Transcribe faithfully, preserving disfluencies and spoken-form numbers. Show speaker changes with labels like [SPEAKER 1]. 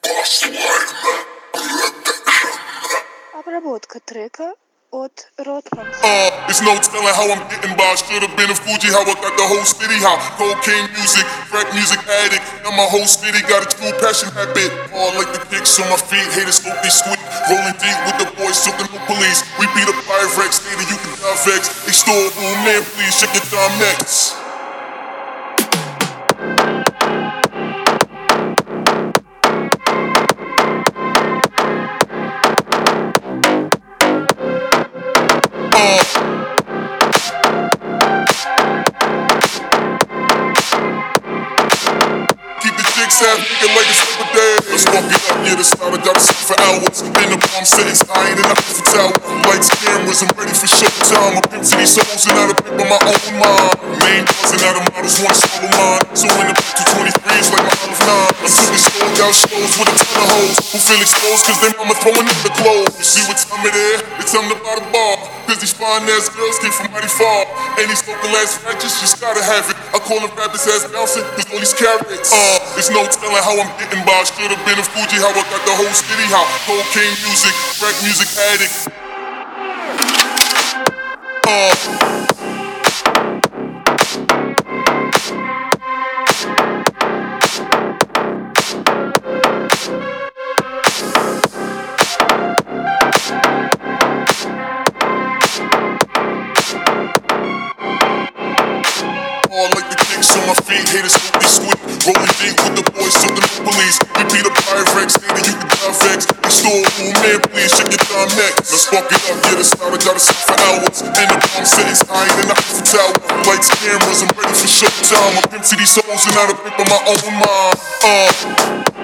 [SPEAKER 1] Обработка трека от Rotman.
[SPEAKER 2] Uh, it's no telling how I'm getting by. Should've been a Fuji, how I got the whole city hot. Cocaine music, rap music addict. Now my whole city got a true passion habit. All like the kicks on my feet, haters hope they sweet. Rolling deep with the boys, took the new police. We beat up Pyrex, stated you can die vex. They stole room, man, please check your time next. Half nigga like it's over there. Let's fuck it up, yeah, the start I gotta sit for hours. In the palm settings, I ain't in the Eiffel Tower. Lights, cameras, I'm ready for showtime. I'm into these souls and out of paper my own mind. Main buzzing out of models wanna swallow mine. So in the two twenty-threes like my olive nine. I'm super sold out shows with a ton of hoes who feel exposed cause they mama throwing up the clothes. You see what time it is? It's time to buy the bar. Cause these fine ass girls came from mighty far. And these local ass ratchets just gotta have it. I call them rappers ass bouncing cause all these carrots. Uh, it's no telling how I'm getting by. Should've been a Fuji, how I got the whole city hot. Cocaine music, rap music addict. Uh. All like the kicks on my feet, haters hope they squeak. Rolling deep with the boys, took the new police. We beat up Pyrex, stated you can die vex. They stole room, man, please check your time next. Let's fuck it up, yeah, the start I gotta sit for hours. In the palm settings, I ain't in the Eiffel Tower. Lights, cameras, I'm ready for showtime. I'm empty these souls and out of paper my own mind. Uh.